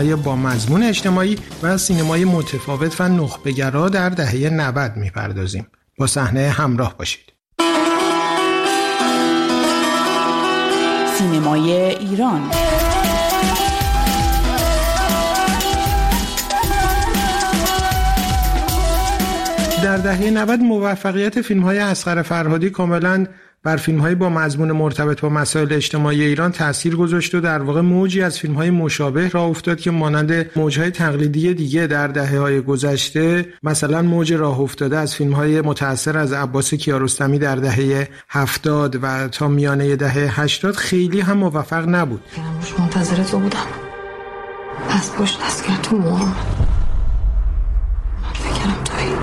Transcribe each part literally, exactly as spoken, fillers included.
با مضمون اجتماعی و سینمای متفاوت و نخبه‌گرا در دهه نود می‌پردازیم. با صحنه همراه باشید. سینمای ایران. در دهه نود موفقیت فیلم‌های اصغر فرهادی کاملاً بر فیلم‌های با مضمون مرتبط با مسائل اجتماعی ایران تأثیر گذاشت و در واقع موجی از فیلم‌های مشابه راه افتاد که مانند موج‌های تقلیدی دیگه در دهه‌های گذشته، مثلا موج راه افتاده از فیلم‌های متأثر از عباس کیارستمی در دهه هفتاد و تا میانه دهه هشتاد خیلی هم موفق نبود. روش منتظر تو بودم. از پشت دست کرد تو موام. من فکرم تویی.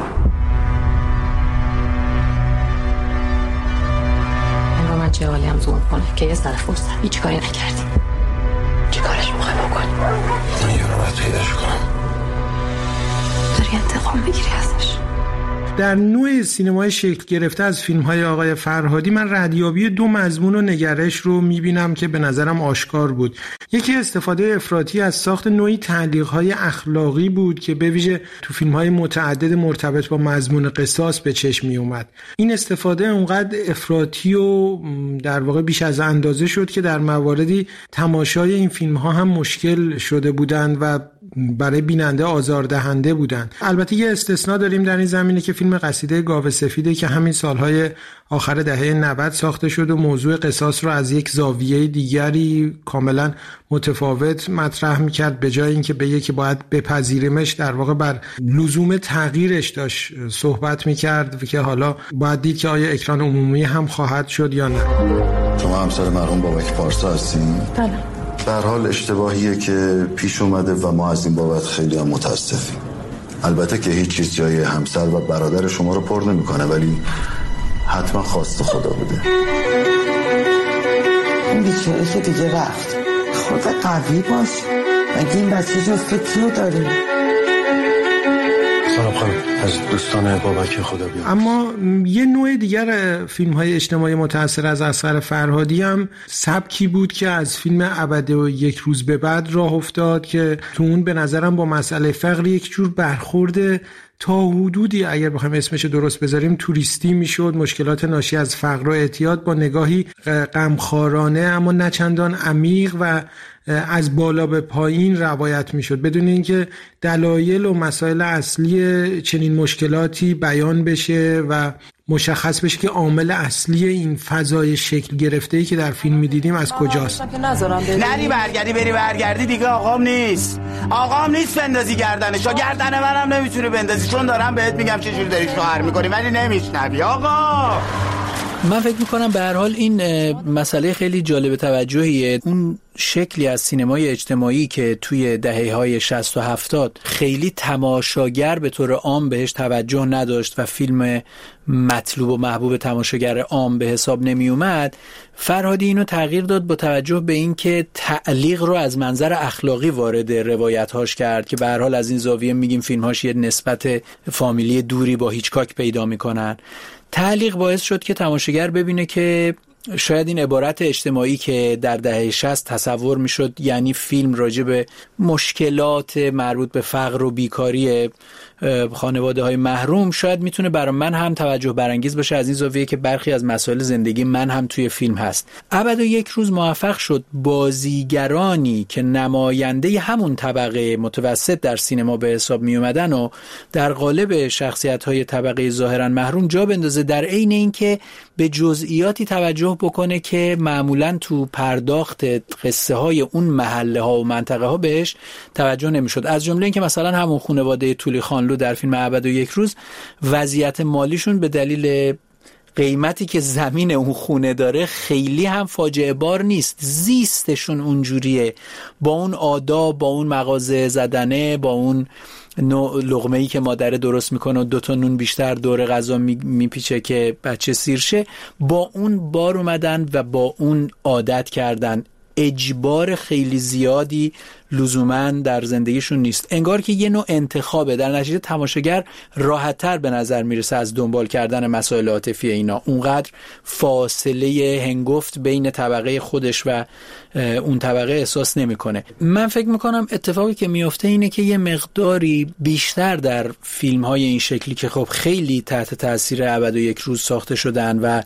چه حالی هم زوم کنه که یه سر فرصت هیچ کاری نکردی. چی کارش میخوای بکنی؟ من یه رو باید پیداش کنم. داری انتقام بگیری ازش. در نوع سینمای شکل گرفته از فیلم‌های آقای فرهادی من ردیابی دو مضمون و نگرش رو می‌بینم که به نظرم آشکار بود. یکی استفاده افراطی از ساخت نوعی تعلیق‌های اخلاقی بود که به ویژه تو فیلم‌های متعدد مرتبط با مضمون قصاص به چشم می‌اومد. این استفاده اونقدر افراطی و در واقع بیش از اندازه شد که در مواردی تماشای این فیلم‌ها هم مشکل شده بودند و برای بیننده آزاردهنده بودند. البته یه استثناء داریم در این زمینه که فیلم قصیده گاو سفیده که همین سالهای آخر دهه نود ساخته شد و موضوع قصاص رو از یک زاویه دیگری کاملا متفاوت مطرح میکرد، به جای اینکه بگه که باید بپذیریمش در واقع بر لزوم تغییرش داشت صحبت میکرد و که حالا باید دید که آیا اکران عمومی هم خواهد شد یا نه. شما همسر مرحوم بابک پارسا هستین؟ بله. به هر حال اشتباهیه که پیش اومده و ما از این بابت خیلی هم متاسفیم. البته که هیچ چیز جای همسر و برادر شما رو پر نمیکنه، ولی حتما خواست خدا بوده. این بیچاره که دیگه رفت. خود قوی باش. مگه این بچه جفت کیو داری؟ سلام خانم، از دوستان بابک خدا بیاد. اما یه نوع دیگر فیلم‌های اجتماعی متأثر از اصغر فرهادی هم سبکی بود که از فیلم ابد و یک روز به بعد راه افتاد که تو اون به نظرم با مسئله فقر یک جور برخورد تا حدودی اگر بخوایم اسمش درست بذاریم توریستی میشد. مشکلات ناشی از فقر و اعتیاد با نگاهی غمخوارانه اما نه چندان عمیق و از بالا به پایین روایت میشد، بدون اینکه دلایل و مسائل اصلی چنین مشکلاتی بیان بشه و مشخص بشه که عامل اصلی این فضای شکل گرفته‌ای که در فیلم می‌دیدیم از کجاست. نری برگردی بری برگردی دیگه آقام نیست. آقام نیست بندازی گردنشو. گردن منم نمیتونی بندازی، چون دارم بهت میگم چه جوری داری شوهر می‌کنی ولی نمیشنوی آقا. من فکر میکنم به هر حال این مسئله خیلی جالب توجهیه. اون شکلی از سینمای اجتماعی که توی دهه‌های شصت و هفتاد خیلی تماشاگر به طور عام بهش توجه نداشت و فیلم مطلوب و محبوب تماشاگر عام به حساب نمی اومد، فرهادی اینو تغییر داد با توجه به این که تعلیق رو از منظر اخلاقی وارد روایت‌هاش کرد که به هر حال از این زاویه میگیم فیلم‌هاش یه نسبت فامیلی دوری با هیچکاک پیدا میکنن. تعلیق باعث شد که تماشاگر ببینه که شاید این عبارت اجتماعی که در دهه شصت تصور میشد، یعنی فیلم راجع به مشکلات مربوط به فقر و بیکاری خانواده های محروم، شاید میتونه برای من هم توجه برانگیز باشه از این زاویه که برخی از مسائل زندگی من هم توی فیلم هست. ابد و یک روز موفق شد بازیگرانی که نماینده همون طبقه متوسط در سینما به حساب می اومدن و در قالب شخصیت های طبقه ظاهرا محروم جا بندازه، در عین اینکه به جزئیاتی توجه بکنه که معمولاً تو پرداخت قصه های اون محله ها و منطقه ها بهش توجه نمیشد. از جمله اینکه مثلا همون خانواده تولی خانلو در فیلم ابد و یک روز وضعیت مالیشون به دلیل قیمتی که زمین اون خونه داره خیلی هم فاجعه بار نیست، زیستشون اونجوریه، با اون آداب، با اون مغازه زدنه، با اون لقمه‌ای که مادر درست میکنه و دوتا نون بیشتر دور غذا میپیچه که بچه سیرشه، با اون بار اومدن و با اون عادت کردن. اجبار خیلی زیادی لزوماً در زندگیشون نیست. انگار که یه نوع انتخابه، در نتیجه تماشاگر راحت‌تر به نظر میرسه از دنبال کردن مسائل عاطفی اینا، اونقدر فاصله هنگفت بین طبقه خودش و اون طبقه احساس نمیکنه. من فکر میکنم اتفاقی که میفته اینه که یه مقداری بیشتر در فیلم‌های این شکلی که خب خیلی تحت تاثیر ابد و یک روز ساخته شدن و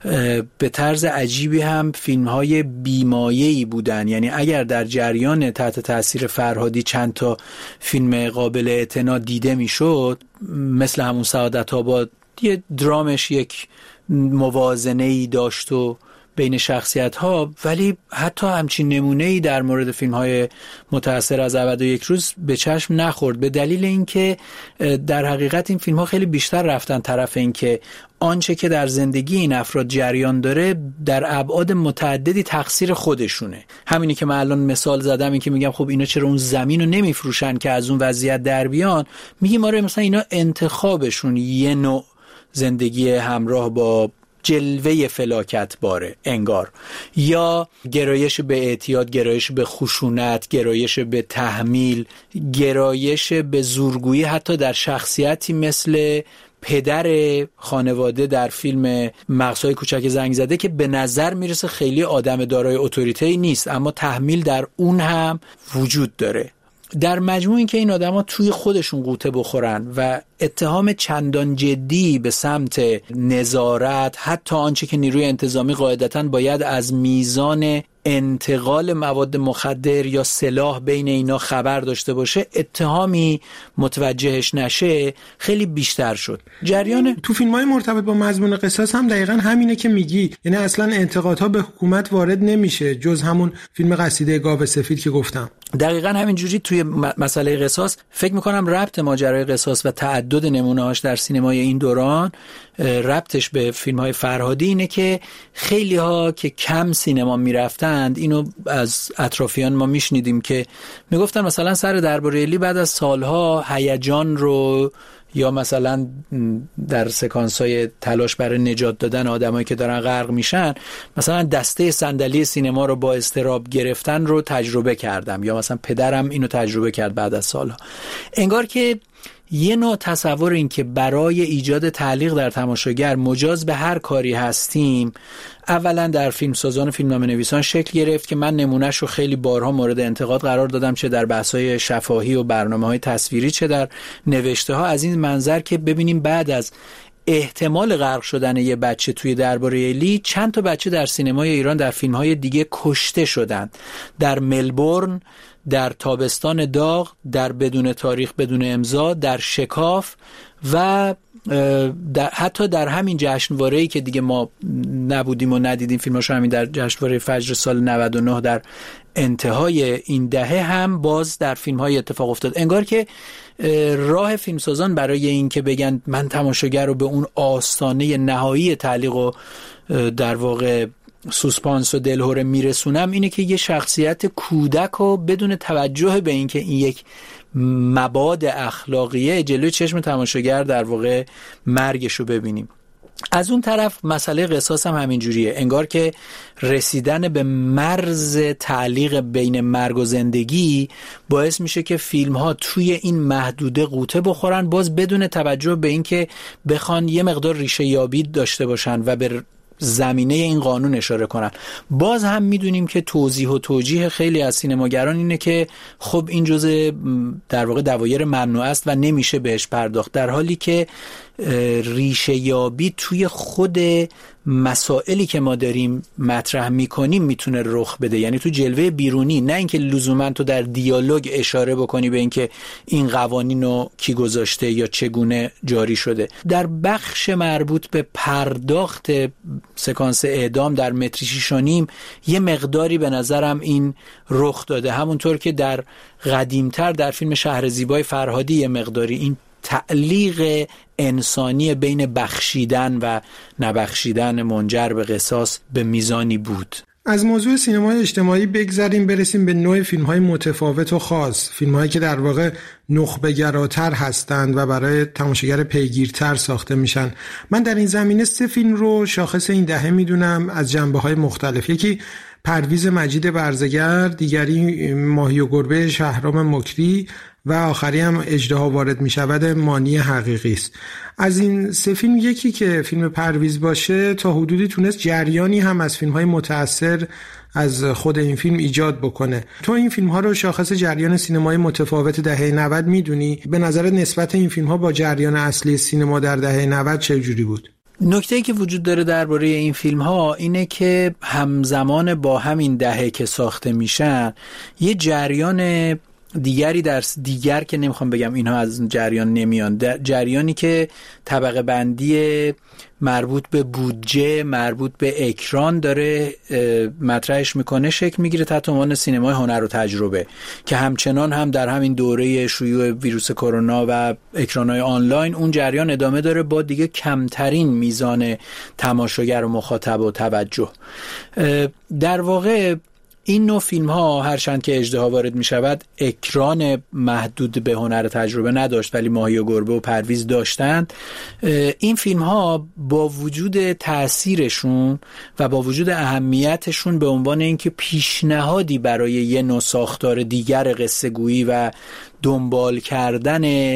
به طرز عجیبی هم فیلم‌های بیمایه‌ای بودن، یعنی اگر در جریان تحت تاثیر فرهادی چند تا فیلم قابل اعتنا دیده میشد، مثل همون سعادت آباد، یه درامش یک موازنه‌ای داشت و بین شخصیت ها، ولی حتی همچین نمونه‌ای در مورد فیلم های متأثر از ابد و یک روز به چشم نخورد، به دلیل اینکه در حقیقت این فیلم ها خیلی بیشتر رفتن طرف اینکه آنچه که در زندگی این افراد جریان داره در ابعاد متعددی تقصیر خودشونه. همینی که من الان مثال زدم، این که میگم خب اینا چرا اون زمین رو نمیفروشن که از اون وضعیت در بیان، میگیم آره مثلا اینا انتخابشون یه نوع زندگی همراه با جلوه فلاکت باره انگار، یا گرایش به اعتیاد، گرایش به خشونت، گرایش به تحمیل، گرایش به زورگویی حتی در شخصیتی مثل پدر خانواده در فیلم مغزهای کوچک زنگ زده که به نظر میرسه خیلی آدم دارای اتوریتی نیست، اما تحمیل در اون هم وجود داره. در مجموع این که این آدما توی خودشون قوطه بخورن و اتهام چندان جدی به سمت نظارت، حتی آنچه که نیروی انتظامی قاعدتاً باید از میزان انتقال مواد مخدر یا سلاح بین اینا خبر داشته باشه، اتهامی متوجهش نشه، خیلی بیشتر شد. جریان تو فیلم‌های مرتبط با مضمون قصاص هم دقیقاً همینه که میگی، یعنی اصلاً انتقادها به حکومت وارد نمیشه جز همون فیلم قصیده گاو سفید که گفتم. دقیقاً همینجوری توی مسئله قصاص فکر میکنم ربط ماجرای قصاص و تعدد نمونه‌هاش در سینمای این دوران ربطش به فیلم‌های فرهادی اینه که خیلی‌ها که کم سینما میرفتند، اینو از اطرافیان ما میشنیدیم که میگفتن مثلا سر درباره الی بعد از سالها هیجان رو، یا مثلا در سکانس‌های تلاش برای نجات دادن آدمایی که دارن غرق میشن، مثلا دسته صندلی سینما رو با اضطراب گرفتن رو تجربه کردم، یا مثلا پدرم اینو تجربه کرد بعد از سالها. انگار که یه نوع تصور این که برای ایجاد تعلیق در تماشاگر مجاز به هر کاری هستیم، اولا در فیلمسازان و فیلمنامه نویسان شکل گرفت که من نمونهش رو خیلی بارها مورد انتقاد قرار دادم، چه در بحث‌های شفاهی و برنامه‌های تصویری، چه در نوشته‌ها، از این منظر که ببینیم بعد از احتمال غرق شدن یه بچه توی درباره الی، چند تا بچه در سینمای ایران در فیلم‌های دیگه کشته شدن، در ملبورن، در تابستان داغ، در بدون تاریخ بدون امضا، در شکاف و در حتی در همین جشنواره‌ای که دیگه ما نبودیم و ندیدیم فیلماشو، همین در جشنواره فجر سال نود و نه در انتهای این دهه هم باز در فیلم‌های اتفاق افتاد. انگار که راه فیلمسازان برای این که بگن من تماشاگر رو به اون آستانه نهایی تعلیق و در واقع سوسپانس و دلهوره میرسونم، اینه که یه شخصیت کودک رو بدون توجه به این که این یک مباد اخلاقیه جلوی چشم تماشاگر در واقع مرگش رو ببینیم. از اون طرف مسئله قصاص هم همین جوریه، انگار که رسیدن به مرز تعلیق بین مرگ و زندگی باعث میشه که فیلم ها توی این محدوده قوطه بخورن، باز بدون توجه به این که بخوان یه مقدار ریشه یابی داشته باشن و به زمینه این قانون اشاره کنن. باز هم میدونیم که توضیح و توجیه خیلی از سینماگران اینه که خب این جزء در واقع دوایر ممنوع است و نمیشه بهش پرداخت، در حالی که ریشه یابی توی خود مسائلی که ما داریم مطرح میکنیم میتونه رخ بده، یعنی تو جلوه بیرونی، نه اینکه لزوما تو در دیالوگ اشاره بکنی به اینکه این قوانین رو کی گذاشته یا چگونه جاری شده. در بخش مربوط به پرداخت سکانس اعدام در متر شیش و نیم یه مقداری به نظرم این رخ داده، همونطور که در قدیمتر در فیلم شهر زیبای فرهادی یه مقداری این تعلیق انسانی بین بخشیدن و نبخشیدن منجر به قصاص به میزانی بود. از موضوع سینمای اجتماعی بگذریم برسیم به نوع فیلم‌های متفاوت و خاص، فیلم‌هایی که در واقع نخبه‌گراتر هستند و برای تماشاگر پیگیرتر ساخته میشن. من در این زمینه سه فیلم رو شاخص این دهه میدونم از جنبه‌های مختلف. یکی پرویز مجید برزگر، دیگری ماهی و گربه شهرام مکری و آخری هم اژدها وارد می شود مانی حقیقی است. از این سه فیلم یکی که فیلم پرویز باشه تا حدودی تونست جریانی هم از فیلم‌های متأثر از خود این فیلم ایجاد بکنه. تو این فیلم‌ها رو شاخص جریان سینمایی متفاوت دهه نود میدونی؟ به نظر نسبت این فیلم‌ها با جریان اصلی سینما در دهه نود چه جوری بود؟ نکته‌ای که وجود داره درباره این فیلم‌ها اینه که همزمان با همین دهه که ساخته میشن یه جریان دیگری در دیگر که نمیخوام بگم اینها از جریان نمیان، جریانی که طبقه بندی مربوط به بودجه، مربوط به اکران داره مطرحش میکنه، شکل میگیره تحت عنوان سینمای هنر و تجربه، که همچنان هم در همین دوره شیوع ویروس کرونا و اکران‌های آنلاین اون جریان ادامه داره با دیگه کمترین میزان تماشاگر و مخاطب و توجه. در واقع این نوع فیلم ها هرچند که اژدها وارد می شود اکران محدود به هنر تجربه نداشت، ولی ماهی و گربه و پرویز داشتند. این فیلم ها با وجود تأثیرشون و با وجود اهمیتشون به عنوان اینکه پیشنهادی برای یه نوع ساختار دیگر قصه گویی و دنبال کردن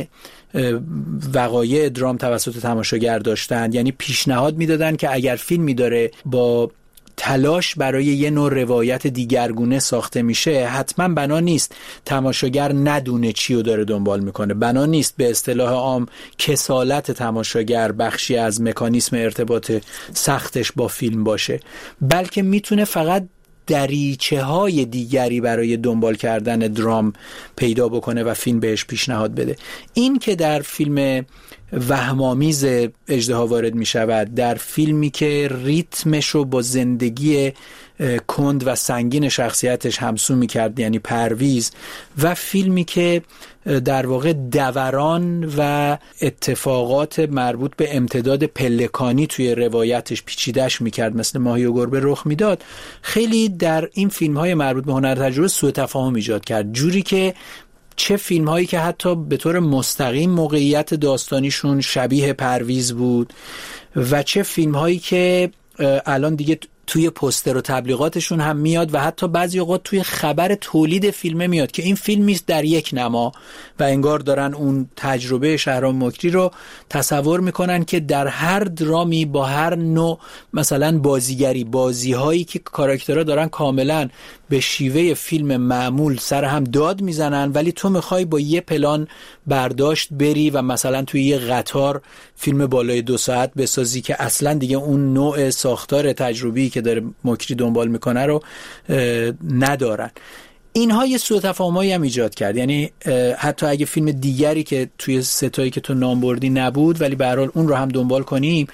وقایع درام توسط تماشاگر داشتند، یعنی پیشنهاد میدادن که اگر فیلمی داره با تلاش برای یه نوع روایت دیگرگونه ساخته میشه، حتما بنا نیست تماشاگر ندونه چی رو داره دنبال میکنه، بنا نیست به اصطلاح عام کسالت تماشاگر بخشی از مکانیسم ارتباط سختش با فیلم باشه، بلکه میتونه فقط دریچه های دیگری برای دنبال کردن درام پیدا بکنه و فیلم بهش پیشنهاد بده. این که در فیلم وهم‌آمیز اژدها وارد می شود، در فیلمی که ریتمش رو با زندگی کند و سنگین شخصیتش همسو می کرد، یعنی پرویز، و فیلمی که در واقع دوران و اتفاقات مربوط به امتداد پلکانی توی روایتش پیچیدش می کرد مثل ماهی و گربه رخ می داد، خیلی در این فیلم های مربوط به هنر تجربه سوء تفاهم ایجاد کرد، جوری که چه فیلم هایی که حتی به طور مستقیم موقعیت داستانیشون شبیه پرویز بود و چه فیلم هایی که الان دیگه توی پوستر و تبلیغاتشون هم میاد و حتی بعضی اوقات توی خبر تولید فیلمه میاد که این فیلمی است در یک نما، و انگار دارن اون تجربه شهرام مکری رو تصور میکنن که در هر درامی با هر نوع مثلا بازیگری، بازیهایی که کاراکترها دارن کاملا به شیوه فیلم معمول سر هم داد میزنن، ولی تو میخوای با یه پلان برداشت بری و مثلا توی یه قطار فیلم بالای دو ساعت بسازی که اصلا دیگه اون نوع ساختار تجربی که داره مکری دنبال میکنه رو ندارن. اینها یه سوء تفاهمایی هم ایجاد کرد، یعنی حتی اگه فیلم دیگری که توی ستایی که تو نام بردی نبود ولی به هر حال اون رو هم دنبال کنیم،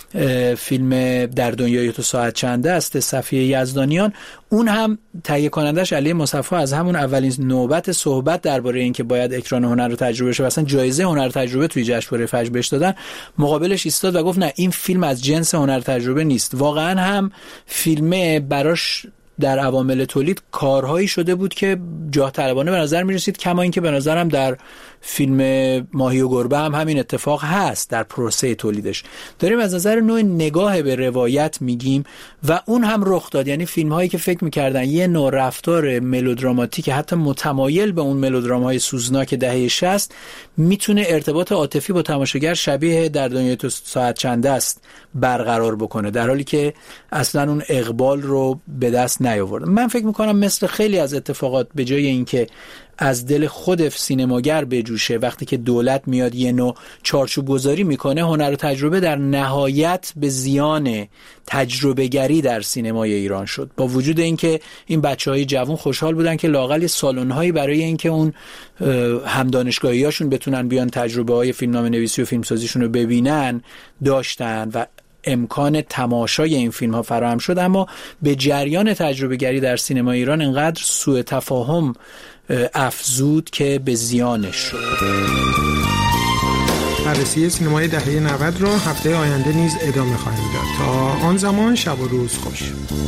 فیلم در دنیای تو ساعت چنده است صفیه یزدانیان، اون هم تهیه کنندش علی مصطفی از همون اولین نوبت صحبت درباره این که باید اکران هنر رو تجربه شه و اصلا جایزه هنر تجربه توی جشنواره فجر بهش دادن، مقابلش ایستاد و گفت نه این فیلم از جنس هنر تجربه نیست. واقعا هم فیلم براش در عوامل تولید کارهایی شده بود که جاه طلبانه به نظر می رسید، کما اینکه به نظرم در فیلم ماهی و گربه هم همین اتفاق هست در پروسه تولیدش. داریم از نظر نوع نگاه به روایت میگیم و اون هم رخ داد، یعنی فیلم هایی که فکر میکردن یه نوع رفتار ملودراماتیک حتی متمایل به اون ملودرام های سوزناک دهه شصت میتونه ارتباط عاطفی با تماشاگر شبیه در دنیای تو ساعت چنده است برقرار بکنه، در حالی که اصلا اون اقبال رو به دست نیاورد. من فکر میکنم مثل خیلی از اتفاقات به جای اینکه از دل خود سینماگر بجوشه، وقتی که دولت میاد یه نوع چارچوب گذاری میکنه، هنر و تجربه در نهایت به زیان تجربه گری در سینمای ایران شد. با وجود اینکه این بچهای جوان خوشحال بودن که لااقل سالن‌هایی برای اینکه اون هم دانشگاهیاشون بتونن بیان تجربه های فیلمنامه نویسی و فیلمسازیشون رو ببینن داشتن و امکان تماشای این فیلم ها فراهم شد، اما به جریان تجربه گری در سینما ایران انقدر سوء تفاهم افزود که به زیانش شد. بررسی سینمای دهه نود را هفته آینده نیز ادامه خواهیم داد. تا آن زمان شب و روز خوش.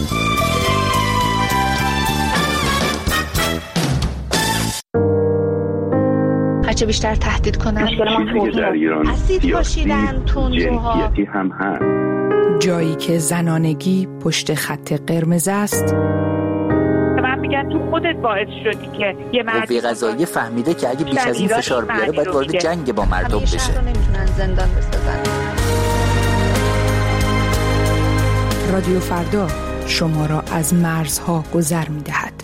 هرچه بیشتر تهدید کنن اسید پاشیدن تندروها هم هست. جایی که زنانگی پشت خط قرمز است، بعد تو خودت باعث شدی که یه مردی قوه قضاییه فهمیده که اگه بیش از این فشار بیاره باید وارد جنگ با مردم بشه. شهر رو نمیتونن زندان بسازن. رادیو فردا شما را از مرزها گذر می‌دهد.